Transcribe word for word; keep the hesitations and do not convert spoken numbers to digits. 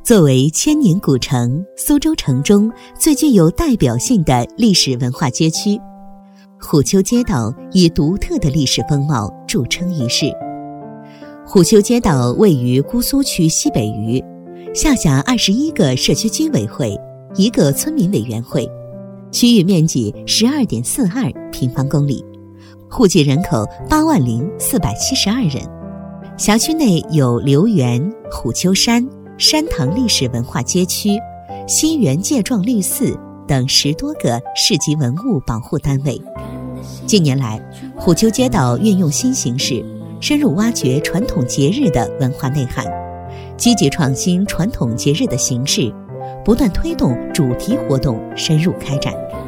作为千年古城，苏州城中最具有代表性的历史文化街区，虎丘街道以独特的历史风貌著称于世。虎丘街道位于姑苏区西北隅，下辖二十一个社区居委会，一个村民委员会，区域面积十二点四二平方公里，户籍人口八万零四百七十二人。辖区内有留园、虎丘山、山塘历史文化街区、西园界状绿寺等十多个市级文物保护单位。近年来，虎丘街道运用新形式，深入挖掘传统节日的文化内涵，积极创新传统节日的形式，不断推动主题活动深入开展。